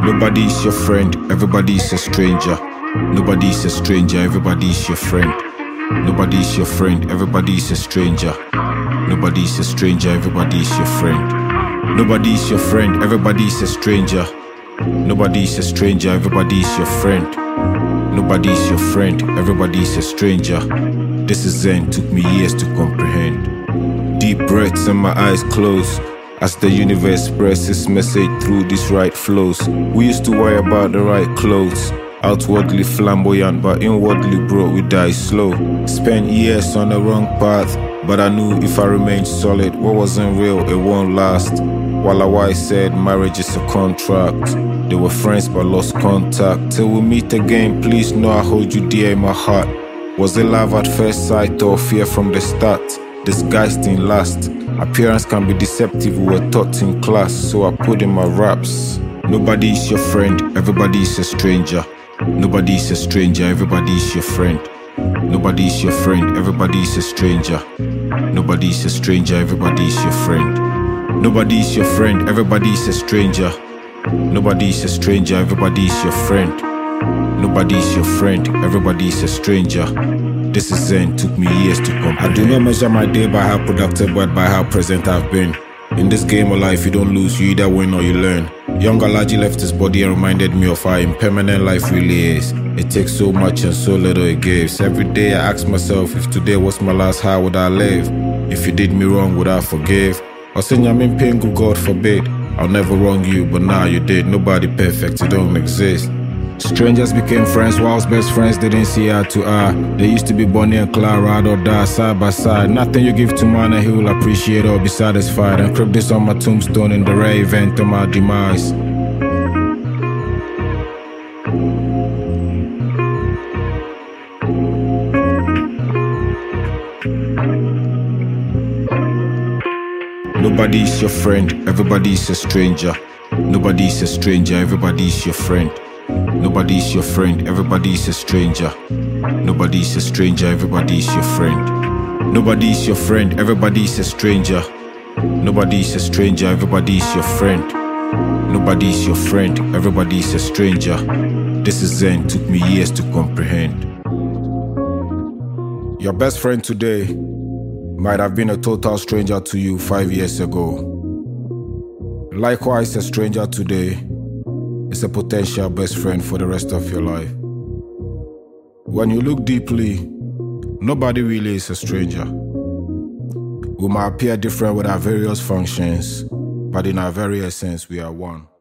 Nobody's your friend, everybody's a stranger. Nobody's a stranger, everybody's your friend. Nobody's your friend, everybody's a stranger. Nobody's a stranger, everybody's your friend. Nobody's your friend, everybody's a stranger. Nobody's a stranger, everybody's your friend. Nobody's your friend, everybody's a stranger. This is Zen, took me years to comprehend. Deep breaths and my eyes closed as the universe spreads its message through these right flows. We used to worry about the right clothes, outwardly flamboyant but inwardly broke, we die slow. Spent years on the wrong path, but I knew if I remained solid, what wasn't real, it won't last. While our wife said marriage is a contract, they were friends but lost contact. Till we meet again, please know I hold you dear in my heart. Was it love at first sight or fear from the start? Disguised in lust, appearance can be deceptive, we were taught in class, so I put in my raps. Nobody's your friend, everybody's a stranger. Nobody's a stranger, everybody's your friend. Nobody's your friend, everybody's a stranger. Nobody's a stranger, everybody's your friend. Nobody's your friend, everybody's a stranger. Nobody's a stranger, everybody's your friend. Nobody's your friend, everybody's a stranger. This is Zen, took me years to comprehend. I do not measure my day by how productive but by how present I've been. In this game of life you don't lose, you either win or you learn. Young Alaji left his body and reminded me of how impermanent life really is. It takes so much and so little it gives. Every day I ask myself, if today was my last, how would I live? If you did me wrong, would I forgive? Or say I'm in pain, God forbid. I'll never wrong you, but now you did. Nobody perfect, you don't exist. Strangers became friends whilst best friends didn't see eye to eye. They used to be Bonnie and Clyde, ride or die side by side. Nothing you give to man and he will appreciate or be satisfied. And crib this on my tombstone in the rare event of my demise. Nobody's your friend, everybody's a stranger. Nobody's a stranger, everybody's your friend. Nobody's your friend, everybody's a stranger. Nobody's a stranger, everybody's your friend. Nobody's your friend, everybody's a stranger. Nobody's a stranger, everybody's your friend. Nobody's your friend, everybody's a stranger. This is Zen, took me years to comprehend. Your best friend today might have been a total stranger to you 5 years ago. Likewise, a stranger today is a potential best friend for the rest of your life. When you look deeply, nobody really is a stranger. We might appear different with our various functions, but in our very essence, we are one.